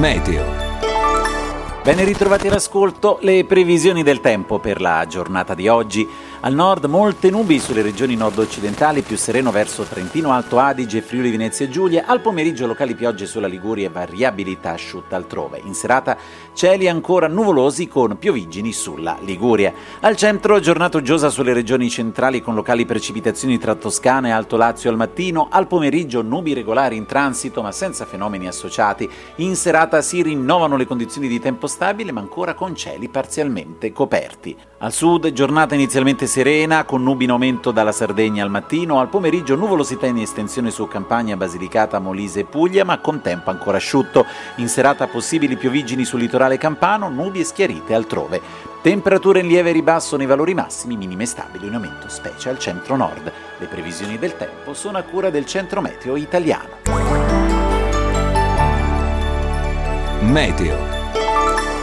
Meteo. Ben ritrovati all'ascolto, le previsioni del tempo per la giornata di oggi. Al nord molte nubi sulle regioni nord-occidentali, più sereno verso Trentino, Alto Adige, Friuli Venezia Giulia. Al pomeriggio locali piogge sulla Liguria e variabilità asciutta altrove. In serata cieli ancora nuvolosi con pioviggini sulla Liguria. Al centro giornata uggiosa sulle regioni centrali con locali precipitazioni tra Toscana e Alto Lazio al mattino. Al pomeriggio nubi regolari in transito ma senza fenomeni associati. In serata si rinnovano le condizioni di tempo stabile ma ancora con cieli parzialmente coperti. Al sud giornata inizialmente serena con nubi in aumento dalla Sardegna al mattino, al pomeriggio nuvolosità in estensione su Campania, Basilicata, Molise e Puglia ma con tempo ancora asciutto. In serata possibili pioviggini sul litorale campano, nubi e schiarite altrove. Temperature in lieve ribasso nei valori massimi, minime stabili in aumento specie al centro-nord. Le previsioni del tempo sono a cura del Centro Meteo Italiano. Meteo.